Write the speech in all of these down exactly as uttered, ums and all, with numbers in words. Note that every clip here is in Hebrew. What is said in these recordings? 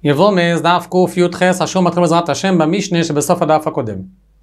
יבוא מז דף ק"ח אשר מתחיל בעזרת השם במשנה שבסוף הדף הקודם.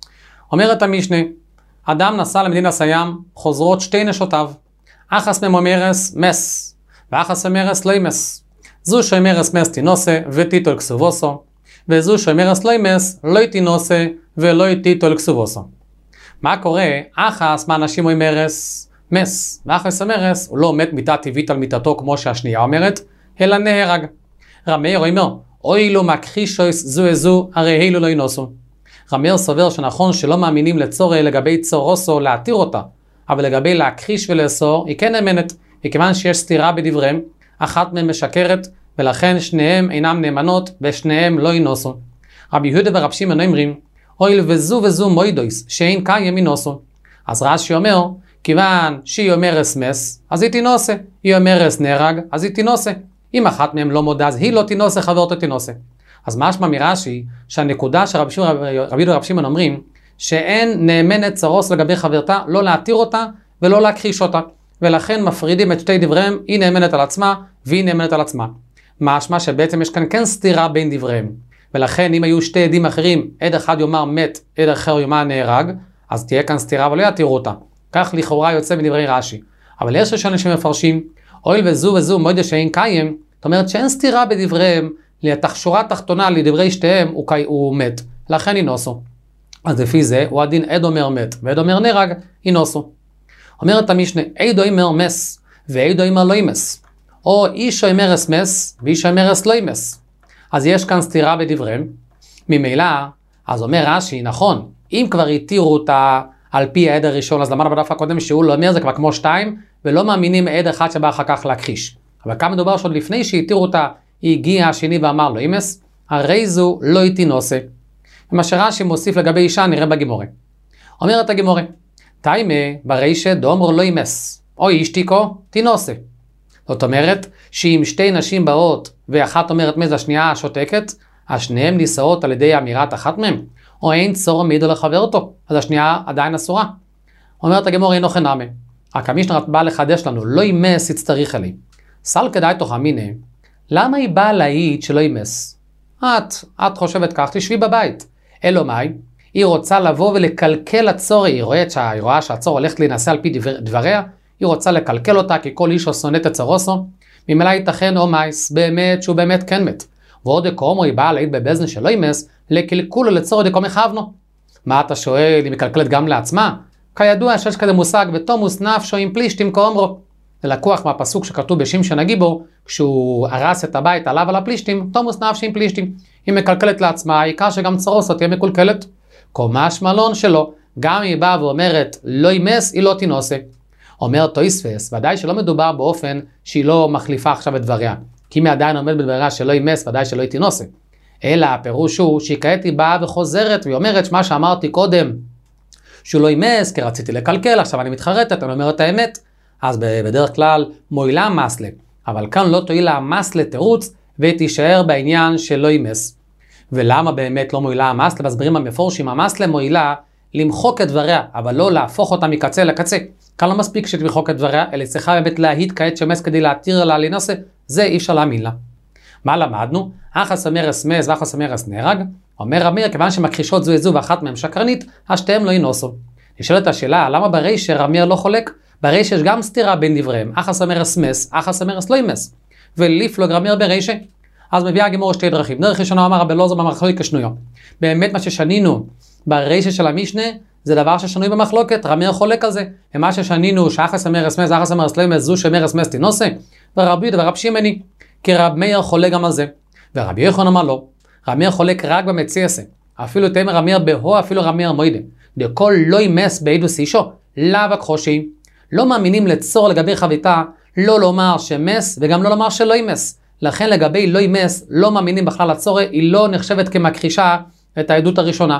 אומרת המשנה, אדם נסע למדינה סיים, חוזרות שתי נשותיו, אחס ממומרס מס, ואחס ממרס לא ימס. זו שאומרס מס תינוסה ותיטול כסובוסו, וזו שאומרס לא ימס לא תינוסה ולא תיטול כסובוסו. מה קורה? אחס מהאנשים אומרס מס, ואחס אומרס הוא לא מת מיתה טבעית על מיתתו כמו שהשנייה אומרת, אלא נהרג. רמי אומר, אוי לו מכחישוס זו איזו, הרי אילו לא ינוסו. רמי סובר שנכון שלא מאמינים לצורי לגבי צורוסו להתיר אותה, אבל לגבי להכחיש ולאסור היא כן נאמנת, מכיוון שיש סתירה בדבריהם, אחת מהם משקרת, ולכן שניהם אינם נאמנות ושניהם לא ינוסו. רבי יהודה ורב שמעון אומרים, אוי וזו וזו מוידויס, שאין קיים ינוסו. אז רש"י אומר, כיוון שהיא אומרס מס, אז היא תינוסה, היא אומרס נהרג, אז היא תינוסה. אם אחת מהם לא מודה, אז היא לא תינוסה, חברתו תינוסה. אז משמע מרש"י, שהנקודה שרבי יהודה ורב שמעון אומרים, שאין נאמנת צרוס לגבי חברתה, לא להתיר אותה ולא להכחיש אותה. ולכן מפרידים את שתי דבריהם, היא נאמנת על עצמה והיא נאמנת על עצמה. משמע שבעצם יש כאן כן סתירה בין דבריהם. ולכן אם היו שתי עדים אחרים, עד אחד יאמר מת, עד אחר יאמר נהרג, אז תהיה כאן סתירה ולא יתירו אותה. כך לכאורה יוצא מדברי רש"י. אבל יש ראשונים שמפרשים, אויל וזו וזו מוידה שאין קיים, זאת אומרת שאין סתירה בדבריהם, לתחשורה תחתונה לדברי שתיהם הוא, הוא מת, לכן ינוסו. אז לפי זה הוא הדין עד אומר מת, ועד אומר נהרג, ינוסו. אומרת המשנה, עד אומר מס, ועד אומר לא ימס. או איש אומרס מס, ואיש אומרס לא ימס. אז יש כאן סתירה בדבריהם. ממילא, אז אומר רש"י, נכון, אם כבר התירו אותה על פי העד הראשון, אז למדנו בדף הקודם שהוא לא אומר, זה כבר כמו שתיים, ולא מאמינים עד אחד שבא אחר כך להכחיש. אבל כאן מדובר שעוד לפני שהתירו אותה, הגיע השני ואמר לא ימס, הרי זו לא תינוסה. ומה שרש"י מוסיף לגבי אישה נראה בגימורה. אומרת הגימורה, תיימה ברישא דאמר לא ימס, או אשתיקו תינוסה. זאת אומרת שאם שתי נשים באות ואחת אומרת מז השנייה שותקת, השניהם נישאות על ידי אמירת אחת מהם, או אין צור מעידו לחברתו, אז השנייה עדיין אסורה. אומרת הגימורה אינו חנמי. רק המשנה בא לחדש לנו, לא ימס יצטריך אלי. סל כדאי תוך המיני, למה היא באה להעיד שלא ימס? את, את חושבת כך, תשבי בבית. אלו מאי, היא רוצה לבוא ולקלקל לצור, היא רואה, שה, היא רואה שהצור הולכת להינשא על פי דבר, דבריה, היא רוצה לקלקל אותה כי כל איש שונאת את צורוסו, ממילא ייתכן או מייס, באמת שהוא באמת כן מת. ועוד דקומו היא באה להעיד בבזן שלא ימס, לקלקולו לצור דקום יחבנו. מה אתה שואל, היא מקלקלת גם לעצמה? כידוע שיש כזה מושג, ותומוס נפשו עם פלישתים כאומרו. זה לקוח מהפסוק שכתוב בשמשון הגיבור, כשהוא הרס את הבית עליו על הפלישתים, תומוס נפשי עם פלישתים. היא מקלקלת לעצמה, העיקר שגם צרוסו תהיה מקולקלת. קומש מלון שלו, גם היא באה ואומרת לא ימס, היא לא תינוסה. אומר תויספס, ודאי שלא מדובר באופן שהיא לא מחליפה עכשיו את דבריה. כי אם היא עדיין עומד בדבריה שלא ימס, ודאי שלא תינוסה. אלא הפירוש הוא שהיא כעת היא באה וחוזרת, והיא אומרת שמה שאמרתי קודם, שהוא לא ימס, כי רציתי לקלקל, עכשיו אני מתחרטת, אני אומרת האמת. אז בדרך כלל מועילה מסלה, אבל כאן לא תועילה מסלה תירוץ, ותישאר בעניין שלא ימס. ולמה באמת לא מועילה המסלה? מסבירים המפורשים, המסלה מועילה למחוק את דבריה, אבל לא להפוך אותה מקצה לקצה. כאן לא מספיק שתמחוק את דבריה, אלא צריכה באמת להעיד כעת שמס כדי להתיר לה להינשא, זה אי אפשר להאמין לה. מה למדנו? אחס אומרס מס ואחס אומרס נהרג. אומר אמיר, כיוון שמכחישות זו איזו ואחת מהם שקרנית, השתיהם לא ינוסו. נשאלת השאלה, למה ברישא אמיר לא חולק? ברישא יש גם סתירה בין דבריהם, אחס אומרס מס, אחס אומרס לא ימס. וליפלוג רמיר ברישא. אז מביאה הגימור שתי דרכים. דרך ראשונה אמר רבי אלעזר במחלוקת כשנויה. באמת מה ששנינו ברישא של המשנה, זה דבר ששנוי במחלוקת, רמיר חולק על זה. ומה ששנינו שאחס אומרס מס, אחס אומרס לא ימס, זו שאומרס מס תינוסה, ורבי יהודה ורב שמעון, כי רב מאיר חולק גם על זה. ורבי יוחנן אמר לא. רמיר חולק רק במציאסה. אפילו תאמר רמיר בהו, אפילו רמיר מוידה. דכל לא ימס בעדוס אישו, לאו הכחושי. לא מאמינים לצור לגבי חביתה, לא לומר שמס וגם לא לומר שלא ימס. לכן לגבי לא ימס, לא מאמינים בכלל לצור, היא לא נחשבת כמכחישה את העדות הראשונה.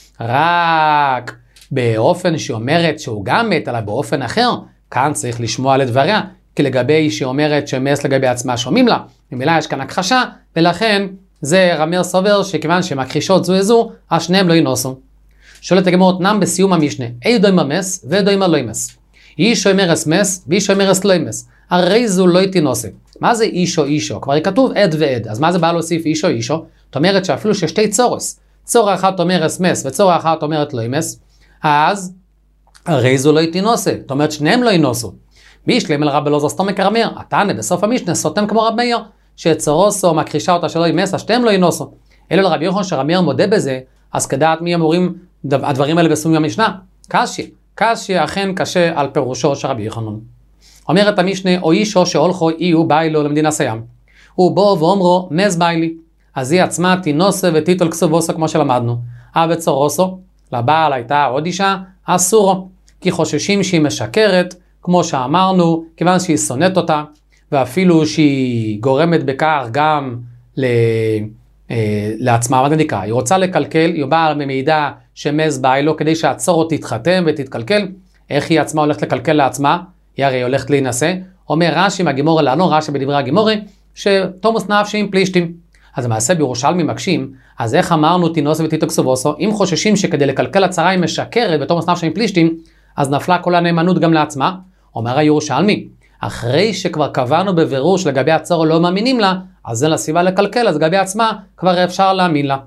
רק באופן שאומרת שהוא גם מת, אלא באופן אחר, כאן צריך לשמוע לדבריה, כי לגבי שאומרת שמס לגבי עצמה שומעים לה, ממילא יש כאן הכחשה, ולכן זה רמיר סובר שכיוון שמכחישות זו איזו, השניהם לא ינוסו. שואלת הגמרא תנם בסיום המשנה, אידו עם המס ואידו עם הלא ימס. איש אומרס מס ואיש אומרס לא ימס, הרי זו לא תינוסה. מה זה אישו אישו? כבר כתוב עד ועד, אז מה זה בא להוסיף אישו אישו? זאת אומרת שאפילו ששתי צורס, צורה אחת אומרת מס וצורה אחת אומרת לא מס, אז הרי זו לא תינוסה, זאת אומרת שניהם לא ינוסו. בישלם אל רב אלעזר סתום מקרמר, התנא בסוף המשנה סותם כמו רב מאיר, שצורוסו מקרישה אותה שלא ימס, שתיהם לא ינוסו. אלא לרבי יוחנן שרב מאיר מודה בזה, אז כדעת מי אמורים הדברים האלה בסוף המשנה? קשי, קשי אכן קשה על פירושו של רבי יוחנן. אומרת המשנה, או אישו שהולכו אי ביילו למדינה סיים. הוא בוא ואומרו מס ביילי. אז היא עצמה תינוסה ותיטול כסובוסו כמו שלמדנו. אבל צורוסו, לבעל הייתה עוד אישה, אסורו. כי חוששים שהיא משקרת, כמו שאמרנו, כיוון שהיא שונאת אותה, ואפילו שהיא גורמת בכך גם ל... לעצמה, מה זה נקרא? היא רוצה לקלקל, היא באה במידע שמס ביילו, כדי שהצורו תתחתם ותתקלקל. איך היא עצמה הולכת לקלקל לעצמה? היא הרי הולכת להינשא. אומר רש"י מהגימורי לענו, רש"י בדברי הגימורי, שתומוס נפשי עם פלישתים. אז למעשה בירושלמי מקשים, אז איך אמרנו תינוסה ותיטול כסובוסו? אם חוששים שכדי לקלקל הצרה היא משקרת בתומוס נפשי עם פלישתים, אז נפלה כל הנאמנות גם לעצמה. אומר הירושלמי, אחרי שכבר קבענו בבירור שלגבי הצורו לא מאמינים לה, אז זה לסיבה לקלקל, אז לגבי עצמה כבר אפשר להאמין לה.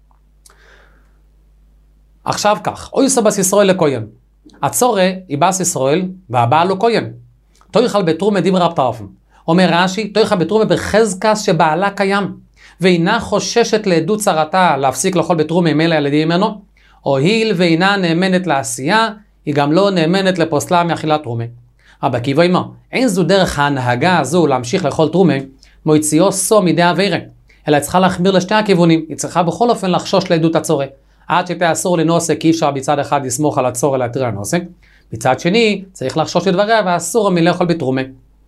עכשיו כך, אויסו בס ישראל לכהן. הצורה היא בס ישראל והבעל הוא כהן. תויכל בתרומה דברי רב טרפון. אומר רש"י, תויכל בתרומה בחזקה שבעלה קיים, ואינה חוששת לעדות צרתה להפסיק לאכול בתרומה עם אלה ילדים ממנו, הואיל ואינה נאמנת לעשייה, היא גם לא נאמנת לפוסלה מאכילת תרומה. רבי עקיבא אמר, אין זו דרך ההנהגה הזו להמשיך לאכול תרומה, מוציאו סו מידי עבירה, אלא צריכה להחמיר לשתי הכיוונים, היא צריכה בכל אופן לחשוש לעדות הצורה, עד שתהיה אסור לנוסק, כי אפשר בצד אחד לסמוך על הצורה להתיר לנוסק, בצד שני צריך לחשוש לדבריה ואסור מלאכול בתרומה.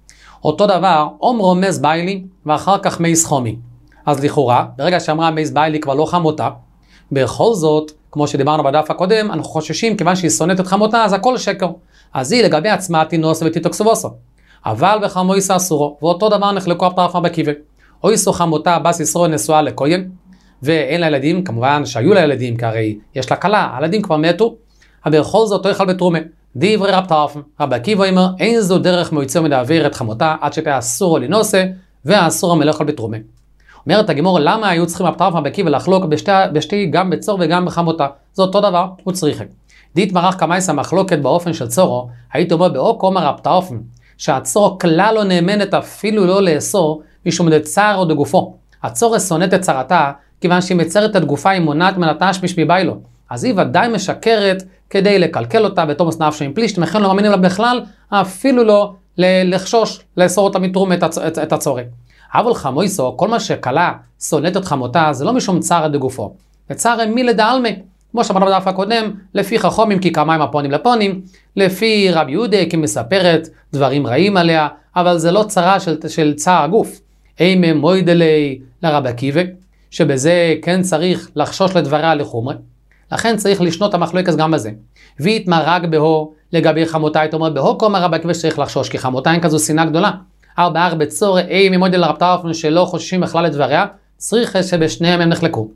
אותו דבר, אומרו מס ביילי ואחר כך מייס חומי. אז לכאורה, ברגע שאמרה מייס ביילי כבר לא חמותה, בכל זאת, כמו שדיברנו בדף הקודם, אנחנו חוששים כיוון שהיא שונאת את חמותה, אז הכל שקר. אז היא לגבי עצמה תינוסה ותיטול כסובוסו. אבל בחמויסה אסורו, ואותו דבר נחלקו הפטרף רבי עקיבא. אויסו חמותה בס ישראל נשואה לכהן, ואין לה ילדים, כמובן שהיו לה ילדים, כי הרי יש לה כלה, הילדים כבר מתו, אבל בכל זאת תאכל בתרומה. דברי רב טרפון, רבי עקיבא אומר, אין זו דרך מוציאו מידי עבירה את חמותה, עד שתהיה אסורו לנוסה, ואסורו מלאכול בתרומה. אומרת הגמרא, למה היו צריכים רב טרפון רבי עקיבא לחלוק בשתי, בשתי, גם בצור וגם בחמותה? זה אותו דבר, הוא צריך. דית מרח קמייסה מחלוקת באופן של צורו, הייתי אומר באו קומר רב טרפון, שהצור כלל לא נאמנת אפילו לא לאסור, משום דצער או דגופו. הצור שונאת את צרתה, כיוון שהיא מצרת את גופה, היא מונעת מנטש משמי ביילו. אז היא ודאי משקרת כדי לקלקל אותה בתומוס נפשי עם פלישת, מכן לא מאמינים לה בכלל, אפילו לא לחשוש, לאסור אותה מתרום את, הצ... את, את הצורי. אבל חמויסו, כל מה שקלה שונאת את חמותה, זה לא משום צער דגופו. וצער מי לדעלמי. כמו שאמרנו בדף הקודם, לפי חכמים כי כמיים הפונים לפונים, לפי רבי יהודה כי מספרת דברים רעים עליה, אבל זה לא צרה של, של צער הגוף. אימה מוידלי לרבי עקיבא, שבזה כן צריך לחשוש לדבריה לחומרה, לכן צריך לשנות המחלוקת גם בזה. והתמרג בהו לגבי חמותה, היא אומרת בהו כמו רבי עקיבא שצריך לחשוש, כי חמותה אין כזו שנאה גדולה. ארבע ארבע צורי, אימה מוידלי לרב טרפון שלא חוששים בכלל לדבריה, צריך שבשניהם הם נחלקו.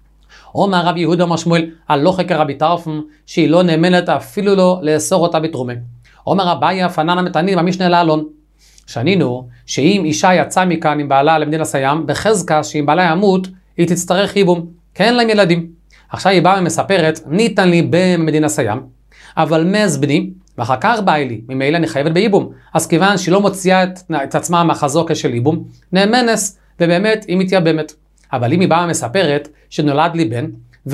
אומר רבי יהודה אומר שמואל, הלוכה כרבי טרפון, שהיא לא נאמנת אפילו לא לאסור אותה בתרומה. אומר אביי פננה מתני במשנה לאלון. שנינו, שאם אישה יצאה מכאן עם בעלה למדינת סיים, בחזקה שאם בעלה ימות, היא תצטרך ייבום, כי אין להם ילדים. עכשיו היא באה ומספרת, ניתן לי במדינת סיים, אבל מז בני, ואחר כך באה לי, ממילא אני חייבת בייבום. אז כיוון שהיא לא מוציאה את, את עצמה מהחזוקה של ייבום, נאמנס, ובאמת היא מתייבמת. אבל אם היא באה ומספרת שנולד לי בן,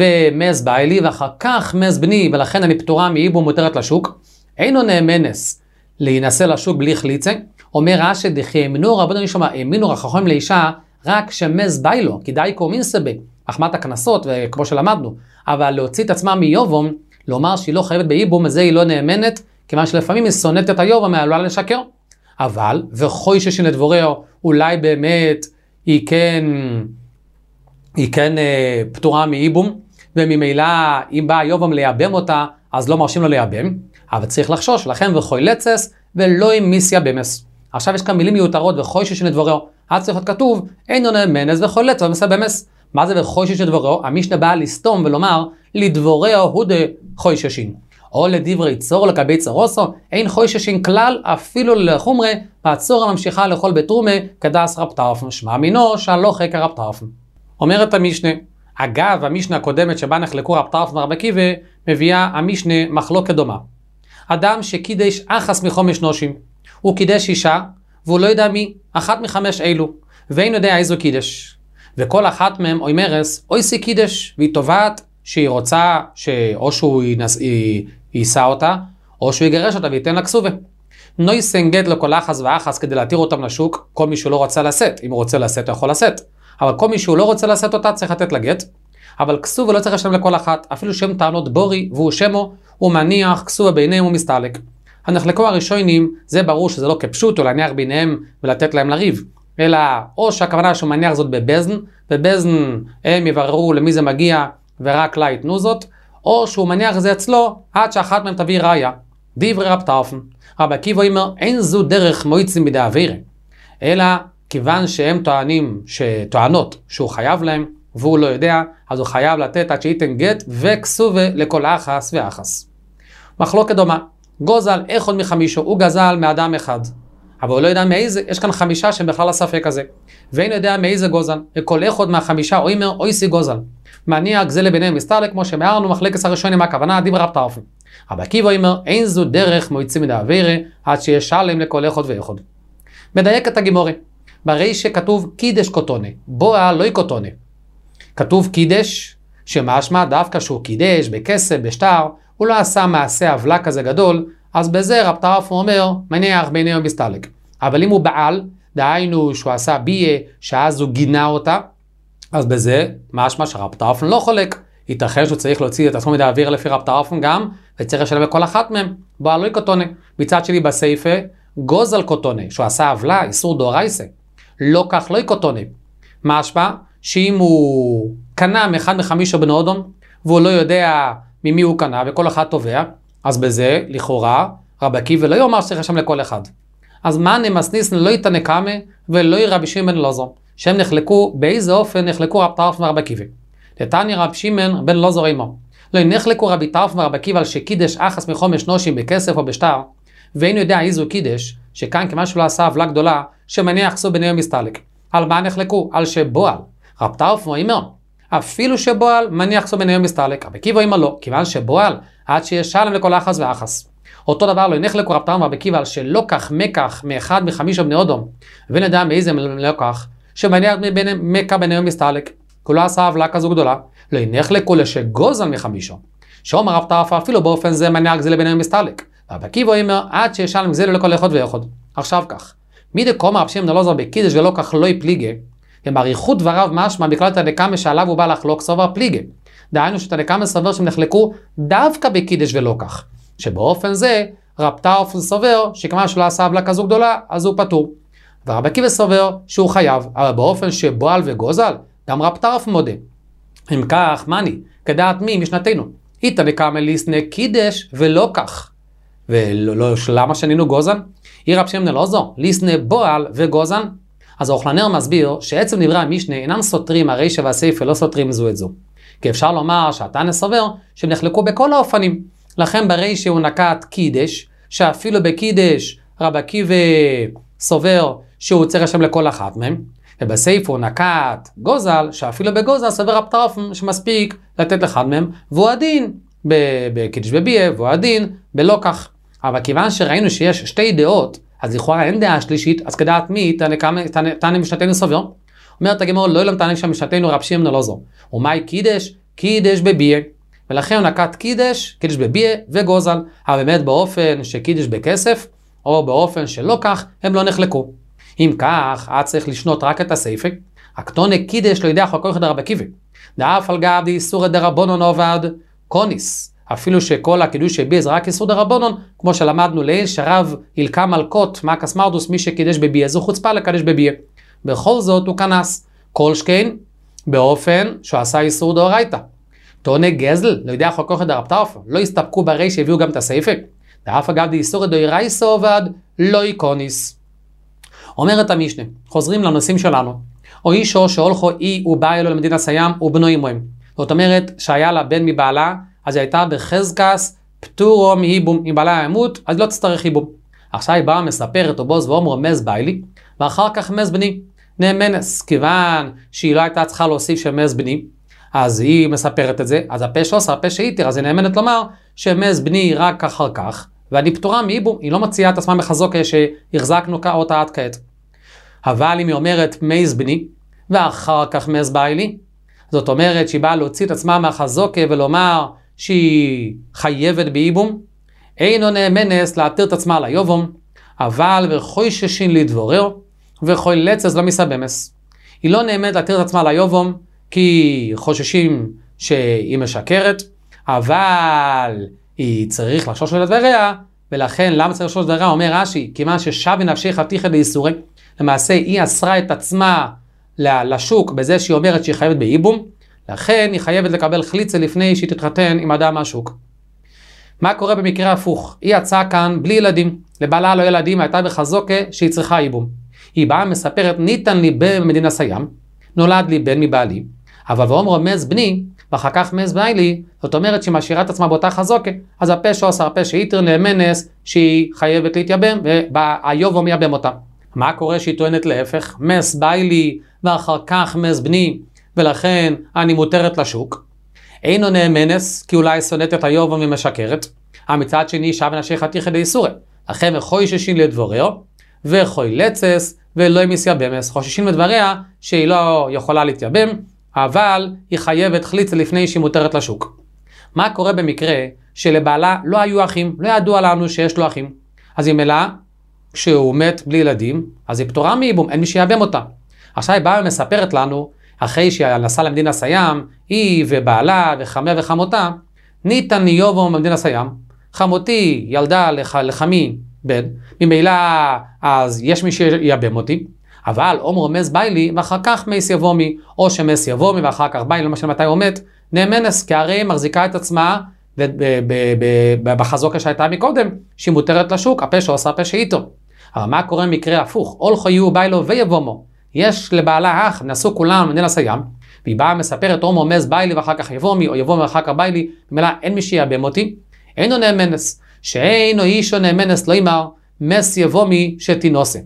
ומז בא לי, ואחר כך מז בני, ולכן אני פטורה מאיבום מותרת לשוק, אינו נאמנס להינשא לשוק בלי חליצה, אומר רש"י דכי אמנו רבנו נשמע, האמינו רחמים לאישה, רק שמז בא לו, כי די קומין סבה, החמת הכנסות, וכמו שלמדנו, אבל להוציא את עצמה מיובום, לומר שהיא לא חייבת באיבום, אז היא לא נאמנת, כיוון שלפעמים היא שונאת את היובום, מעלולה לשקר. אבל, וחוי ששין לדבוריה, אולי באמת היא כן... היא כן אה, פטורה מאיבום, וממילא אם בא יובם לייבם אותה, אז לא מרשים לו לייבם, אבל צריך לחשוש, לכן וחוי לצס, ולא עם מיסיה במס. עכשיו יש כאן מילים מיותרות, וחוי ששין לדבוריה, אז צריך להיות כתוב, אינו נאמנס וחוי לצס ומסיה במס. מה זה וחוי ששין לדבוריה? המשנה באה לסתום ולומר, לדבוריה הוא דה חוי ששין. או לדברי צור לגבי צורוסו, אין חויששין כלל אפילו לחומרה, והצור הממשיכה לאכול בתרומה כדס רב טרפון, שמע מינו שהלא חקר רב טרפון. אומרת המשנה, אגב המשנה הקודמת שבה נחלקו רב טרפון ורב עקיבא, מביאה המשנה מחלוקת דומה. אדם שקידש אחס מחומש נושים, הוא קידש אישה, והוא לא יודע מי, אחת מחמש אלו, ואין יודע איזו קידש. וכל אחת מהם אוי מרס, אוי סי קידש, והיא תובעת שהיא רוצה שאו שהוא ינס... יישא אותה, או שהוא יגרש אותה וייתן לה כסובה. נוי סנגד לכל אחס ואחס כדי להתיר אותם לשוק, כל מי שהוא לא רוצה לשאת. אם הוא רוצה לשאת, הוא יכול לשאת. אבל כל מי שהוא לא רוצה לשאת אותה, צריך לתת לה גט. אבל כסובה לא צריך לשלם לכל אחת, אפילו שם טענות בורי, והוא שמו, הוא מניח כסובה ביניהם ומסתלק. הנחלקו הראשונים, זה ברור שזה לא כפשוט, או להניח ביניהם ולתת להם לריב. אלא, או שהכוונה שהוא מניח זאת בבזן, בבזן הם יבררו למי זה מגיע, ורק לה יתנו זאת, או שהוא מניח זה אצלו, עד שאחת מהם תביא ראיה. דברי רב טרפון. רב עקיבא אומר, אין זו דרך מויצים בידי אבירה. אלא, כיוון שהם טוענים, שטוענות שהוא חייב להם, והוא לא יודע, אז הוא חייב לתת עד שייתן גט וכסובה לכל אחס ואחס. מחלוקת דומה. גוזל אחד מחמישו, הוא גזל מאדם אחד. אבל הוא לא יודע מאיזה, יש כאן חמישה שהם בכלל הספק הזה. ואין יודע מאיזה גוזל, וכל אחד מהחמישה אומר אויסי גוזל. מניח גזלה ביניהם מסתלק, כמו שמערנו מחלקת הראשונים, הכוונה דברי רב טרפון. רב עקיבא אומר, אין זו דרך מויצים מידי אבירה, עד שישלם לכל אחד ואחד. מדייק את הגימורה. ברי שכתוב קידש קוטונה, בואה לא קוטונה. כתוב קידש, שמשמע דווקא שהוא קידש בכסף, בשטר, הוא לא עשה מעשה עוולה כזה גדול, אז בזה רב טרפון אומר, מניח ביניהם מסתלק. אבל אם הוא בעל, דהיינו שהוא עשה ביה, שאז הוא גינה אותה, אז בזה משמע שרב טרפון לא חולק. ייתכן שהוא צריך להוציא את עצמו מידי אוויר לפי רב טרפון גם, וצריך לשלם לכל אחת מהם. בואה לא קוטונה. מצד שני בסייפה, גוזל קוטונה, שהוא עשה עוולה, איסור דאורייסה. לא כך לא קוטונה. משמע שאם הוא קנה מאחד מחמישו בני אדם, והוא לא יודע ממי הוא קנה, וכל אחד תובע, אז בזה, לכאורה, רב עקיבא לא יאמר שצריך לשלם לכל אחד. אז מה נמסניס לא יתנה קמה, ולא רבי שמעון בן אלעזר, שהם נחלקו, באיזה אופן נחלקו רב טרפון ורב עקיבא. לתניא רבי שמעון בן אלעזר עמו. לא נחלקו רבי טרפון ורב עקיבא על שקידש אחס מחומש נושים בכסף או בשטר, ואין יודע איזו קידש, שכאן כמה שלא עשה עוולה גדולה, שמניח כסוב ביניהם מסתלק. על מה נחלקו? על שבועל. רב טרפון אומר, אפילו שבועל מניח כסוב ביניהם מסתלק. רב עקיבא אומר לא, כיוון שבועל עד שישלם לכל אחס ואחס. אותו דבר לא נחלקו רב טרפון ורב עקיבא על שלא כך מקח מאחד מחמישה בני אדם, ונדע מאיזה לא כך, שמניח מקח ביניהם מסתלק. כולו עשה עוולה כזו גדולה, לא נחלקו לשגוזל מחמישו. שאומר רב טרפון אפילו באופן זה מניח גזלה ביניהם מסתלק. רב עקיבא אומר עד שישלם גזלה לכל אחד ואחד. עכשיו כך, מי דקומר רב שמעון בן אלעזר בקידש ולא כך לא יפליגה, ובאריכות דבריו משמע בכלל תנקמה שעליו הוא בא לחלוק סובר פליגה. דהיינו שתנקמה סובר שהם נחלקו דווקא בקידש ולא כך. שבאופן זה רב טרפון סובר שכמה שלא עשה עוולה כזו גדולה אז הוא פטור. ורב עקיבא סובר שהוא חייב, אבל באופן שבועל וגוזל גם רב טרפון מודה. אם כך, מני, כדעת מי משנתנו? איתנקמה ליסנה קידש ולא כך. ולמה שנינו גוזל? היא רב שמעון בן אלעזר, ליסנה בועל וגוזל. אז האוכלנר מסביר שעצם דברי המשנה אינם סותרים, הרישא והסייפה לא סותרים זו את זו. כי אפשר לומר שהתנא סובר שהם נחלקו בכל האופנים. לכן ברישא הוא נקט קידש, שאפילו בקידש רב עקיבא סובר שהוא צריך לשלם לכל אחת מהם, ובסייפה הוא נקט גוזל, שאפילו בגוזל סובר רב טרפון שמספיק לתת אחד מהם, והוא הדין בקידש בביה, והוא הדין בלא כך. אבל כיוון שראינו שיש שתי דעות, אז לכאורה אין דעה שלישית, אז כדעת מי תנא משנתנו סובר? אומרת הגמרא, לא ילם תנא משנתנו רב שמעון בן אלעזר. ומאי קידש? קידש בביה. ולכן הוא נקט קידש, קידש בביה וגוזל. אבל באמת באופן שקידש בכסף, או באופן שלא כך, הם לא נחלקו. אם כך, אז צריך לשנות רק את הסייפה. הקטונה קידש לא ידע חוקו אחד רב עקיבא. דאף על גב דאיסורא דרבנן עובד קוניס. אפילו שכל הקידוש שביה זה רק איסור דרבנן, כמו שלמדנו לעיל שרב הילקה מלכות מקס מרדוס, מי שקידש בביה זו חוצפה לקדש בביה. בכל זאת הוא כנס כל שכן באופן שהוא עשה איסור דאורייתא. טועני גזל, לא יודע חוקו אחד רב טרפון, לא הסתפקו ברי שהביאו גם את הסייפה. דאף אגב דאיסורא דאורייתא עובד לא יקוניס. אומרת המשנה, חוזרים לנושאים שלנו. או אישו שהולכו אי ובא אלו למדינת סיים ובנו עמהם. זאת אומרת שהיה לה בן מבעלה, אז היא הייתה בחזקס פטורו מייבום, אם בעלה ימות, אז לא תצטרך ייבום. עכשיו היא באה מספרת, ובוז ואומרו מז ביילי, ואחר כך מז בני, נאמנס, כיוון שהיא לא הייתה צריכה להוסיף שמז בני, אז היא מספרת את זה, אז הפה שעושה, הפה שהיתר, אז היא נאמנת לומר, שמז בני רק אחר כך, ואני פטורה מייבום, היא לא מציעה את עצמה מחזוקה שהחזקנו אותה עד כעת. אבל אם היא אומרת מז בני, ואחר כך מז ביילי, זאת אומרת שהיא באה להוציא את עצמה מהחזוקה ולומר שהיא חייבת בייבום, אינו נאמנס להתיר את עצמה ליובום, אבל וחוי ששין לדבורר, וחוי לצז לא מסבמס. היא לא נאמנת להתיר את עצמה ליובום, כי חוששים שהיא משקרת, אבל היא צריך לחשוש לדבריה, ולכן למה צריך לחשוש לדבריה? אומר רש"י, כיוון ששבי נפשי חתיכא דאיסורי, למעשה היא אסרה את עצמה לשוק בזה שהיא אומרת שהיא חייבת בייבום, לכן היא חייבת לקבל חליצה לפני שהיא תתחתן עם אדם מהשוק. מה קורה במקרה הפוך? היא יצאה כאן בלי ילדים, לבעלה לא ילדים, הייתה בחזוקה שהיא צריכה ייבום. היא באה מספרת, ניתן לי במדינה סיים, נולד לי בן מבעלי, אבל ואומרו מז בני, ואחר כך מז ביילי, זאת אומרת שהיא משאירה את עצמה באותה חזוקה, אז הפה שעושה, הפה שהיתר נאמנס שהיא חייבת להתייבם, והיובום ייבם אותה. מה קורה שהיא טוענת להפך? מז ביילי, ואחר כך מז בני, ולכן אני מותרת לשוק. אינו נאמנס, כי אולי שונאת את היובום ומשקרת. המצד שני, שב נשי חתיכא דאיסורי. לכן וחוי ששין לדבורר, וחוי לצס, ולא מסייבמס. חוששים לדבריה שהיא לא יכולה להתייבם, אבל היא חייבת חליצה לפני שהיא מותרת לשוק. מה קורה במקרה שלבעלה לא היו אחים, לא ידוע לנו שיש לו אחים? אז היא מלאה, כשהוא מת בלי ילדים, אז היא פטורה מייבום, אין מי שיבם אותה. עכשיו היא באה ומספרת לנו, אחרי שהיא נסעה למדינה סיים, היא ובעלה וחמיה וחמותה, ניתן לי יובום במדינה סיים, חמותי ילדה לח, לחמי בן, ממילא אז יש מי שיבם אותי, אבל אומרו מז ביילי ואחר כך מס יבומי, או שמס יבומי ואחר כך ביילי, למשל מתי הוא מת, נאמנס, כי הרי מחזיקה את עצמה בחזוקה שהייתה מקודם, שהיא מותרת לשוק, הפה שעושה הפה שאיתו. אבל מה קורה במקרה הפוך? הולכו יהיו ביילו ויבומו. יש לבעלה אח, נסו כולם למדינה סיים, והיא באה מספרת אומרו מז ביילי ואחר כך יבומי, או יבומי ואחר כך ביילי, במילא אין מי שיבם אותי, אינו נאמנס, שאינו אישו נאמנס לא אמר, מס יבומי שתינוסה.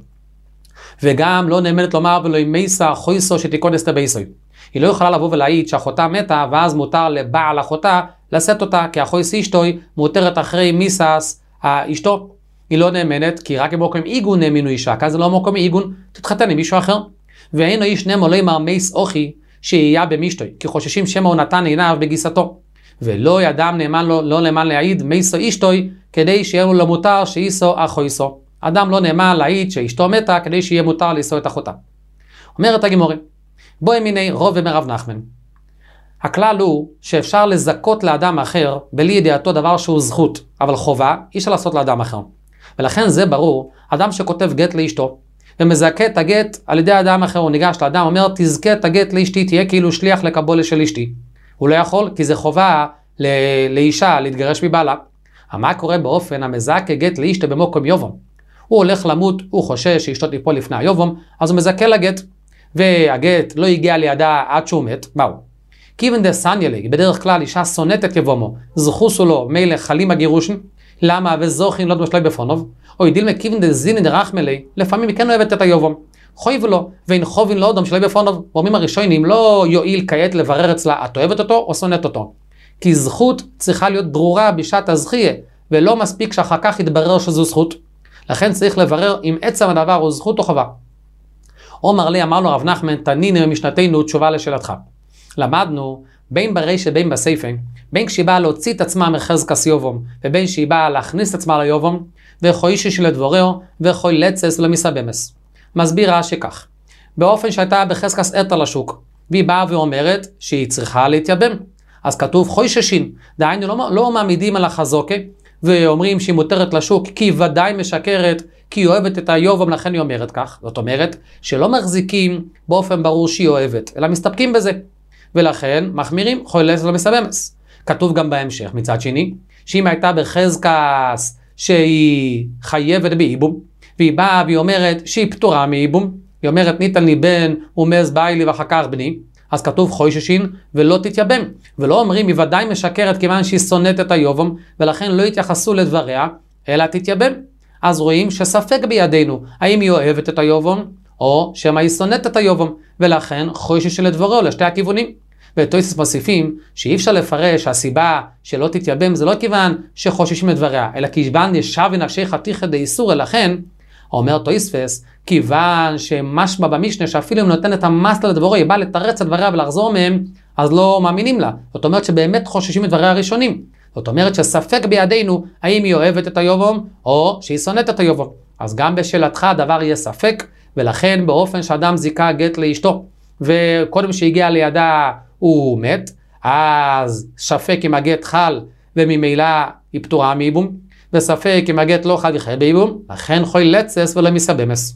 וגם לא נאמנת לומר ולא מייסה חויסו שתיקונס תבייסוי. היא לא יכולה לבוא ולהעיד שאחותה מתה, ואז מותר לבעל אחותה לשאת אותה, כי החויס אשתוי מותרת אחרי מיסס אשתו. היא לא נאמנת, כי רק אם מוקם איגון נאמינו אישה, כי אז לא מוקם איגון, תתחתן עם מישהו אחר. ואינו איש נמו לא אמר מייס אוכי, שיהיה במשתוי, כי חוששים שמה הוא נתן עיניו בגיסתו. ולא ידם נאמן לו, לא נאמן להעיד מייסו אשתוי, כדי שיהיה לו למותר שאיסו אחויסו. אדם לא נאמן להעיד שאשתו מתה, כדי שיהיה מותר לאיסו את אחותה. אומרת הגמורה, בואי מיני רוב ומרב נחמן. הכלל הוא שאפשר לזכות לאדם אחר, בלי ידיעתו דבר שהוא זכות, אבל חובה, אי אפשר לעשות לאדם אחר. ולכן זה ברור, אדם שכותב גט לאשתו, ומזכה את הגט על ידי אדם אחר, הוא ניגש לאדם, אומר, תזכה את הגט לאשתי, תהיה כאילו שליח לקבולה של אשתי. הוא לא יכול, כי זה חובה לאישה להתגרש מבעלה. מה קורה באופן המזכה גט לאשתו במוקם יובום? הוא הולך למות, הוא חושש שאשתו תיפול לפני היובום, אז הוא מזכה לגט, והגט לא הגיע לידה עד שהוא מת. מהו? כיוון דה סניאלי, בדרך כלל אישה שונאת את יבומו, זכוסו לו מילא חלים הגירושן, למה וזוכין לא דמשלוי בפונוב, או ידיל מכיוון דה זיני דה רחמלי, לפעמים היא כן אוהבת את היובום, חויבו לו, ואין חובין לא דמשלוי בפונוב, ואומרים הראשונים לא יועיל כעת לברר אצלה, את אוהבת אותו או שונאת אותו. כי זכות צריכה להיות ברורה בשעת הזכייה, ולא מספיק שאחר כך יתברר שזו זכות. לכן צריך לברר אם עצם הדבר הוא זכות או חובה. אומר לי, אמר לו רב נחמן, תנינו ממשנתנו תשובה לשאלתך. למדנו בין בריש ובין בסייפה, בין כשהיא באה להוציא את עצמה מחזקס יובום, ובין שהיא באה להכניס את עצמה ליובום, וכוי ששל לדבורר, וכוי לצס למסבמס. מסבירה שכך, באופן שהייתה בחזקס אתר לשוק, והיא באה ואומרת שהיא צריכה להתייבם. אז כתוב חוי ששין, דהיינו לא, לא מעמידים על החזוקה, ואומרים שהיא מותרת לשוק, כי היא ודאי משקרת, כי היא אוהבת את היובום, לכן היא אומרת כך. זאת אומרת, שלא מחזיקים באופן ברור שהיא אוהבת, אלא מסתפקים בזה. ולכן מחמירים חוי לצס למסבמס. כתוב גם בהמשך, מצד שני, שאם הייתה בחזקס שהיא חייבת בייבום, והיא באה והיא אומרת שהיא פטורה מייבום, היא אומרת ניתן לי בן ומז ביילי ואחר כך בני, אז כתוב חויששין ולא תתייבם. ולא אומרים היא ודאי משקרת כיוון שהיא שונאת את היובום, ולכן לא יתייחסו לדבריה, אלא תתייבם. אז רואים שספק בידינו, האם היא אוהבת את היובום, או שמה היא שונאת את היובום, ולכן חויששין לדברו לשתי הכיוונים. ותוספות מוסיפים שאי אפשר לפרש הסיבה שלא תתייבם זה לא כיוון שחוששים לדבריה, אלא כיוון ישב ונפשי חתיכא דאיסורא, לכן אומר תוספות, כיוון שמשמע במשנה שאפילו אם נותן את המסלה לדברו, היא באה לתרץ את דבריה ולחזור מהם, אז לא מאמינים לה. זאת אומרת שבאמת חוששים את דבריה הראשונים. זאת אומרת שספק בידינו האם היא אוהבת את היובום או שהיא שונאת את היובום. אז גם בשאלתך הדבר יהיה ספק, ולכן באופן שאדם זיקה גט לאשתו, וקודם שהגיע לידה הוא מת, אז ספק אם הגט חל וממילא היא פטורה מייבום, וספק אם הגט לא חל יחיה בייבום, לכן חוי לצס ולא מסבמס.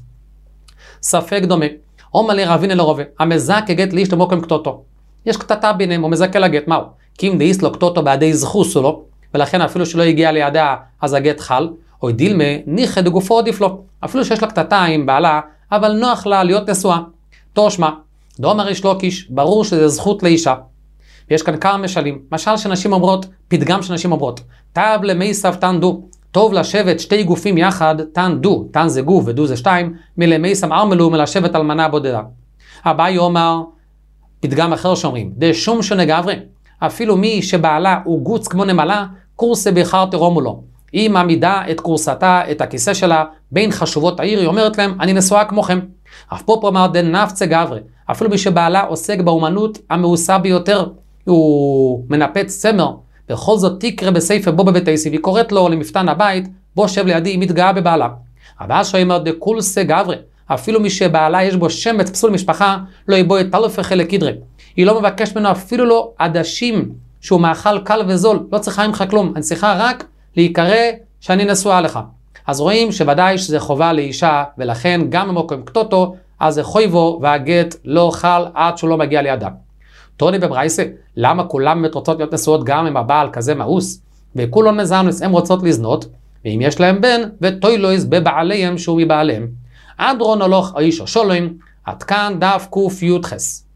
ספק דומה, אומר לי רבינה לרובה, המזכה גט לאשתו מוקם כתותו. יש קטטה ביניהם, הוא מזכה לגט, מהו? כי אם דאיס לו כתותו בעדי זכוס לו, ולכן אפילו שלא הגיע לידה אז הגט חל, או דילמה ניחא דגופו עדיף לו. אפילו שיש לה קטטה עם בעלה, אבל נוח לה להיות נשואה. תושמע, דאמר ריש לוקיש, ברור שזה זכות לאישה. ויש כאן כמה משלים. משל שנשים אומרות, פתגם שנשים אומרות, טב למייסב תן דו, טוב לשבת שתי גופים יחד, תן דו, תן זה גוף ודו זה שתיים, מלמייסם ארמלו מלשבת על מנה בודדה. הבא אומר, פתגם אחר שאומרים, דה שום שנגברי, אפילו מי שבעלה הוא גוץ כמו נמלה, קורסה ביחר תרומו לו. היא מעמידה את קורסתה, את הכיסא שלה, בין חשובות העיר, היא אומרת להם, אני נשואה כמוכם. אף פה פה אמר, דה נפצה גברי, אפילו מי שבעלה עוסק באומנות המאוסה ביותר, הוא מנפץ צמר, בכל זאת תקרא בספר בו בבית איסי, והיא קוראת לו למפתן הבית, בוא שב לידי, היא מתגאה בבעלה. הבא שאומר, דה קולסה גברי, אפילו מי שבעלה יש בו שמץ פסול משפחה, לא יבוא את אלפי חלק קדרי. היא לא מבקשת ממנו אפילו לא עדשים, שהוא מאכל קל וזול, לא צריכה ממך כלום, אני צריכה רק להיקרא שאני נשואה לך. אז רואים שוודאי שזה חובה לאישה, ולכן גם במוקם כתותו, אז זה חויבו והגט לא חל עד שהוא לא מגיע לידה. תוני בברייסה, למה כולם רוצות להיות נשואות גם עם הבעל כזה מאוס? וכולון מזמנס, הם רוצות לזנות, ואם יש להם בן, ותוילויז בבעליהם שהוא מבעליהם. עד רון הולך האיש או שולוים, עד כאן דף קוף יודחס.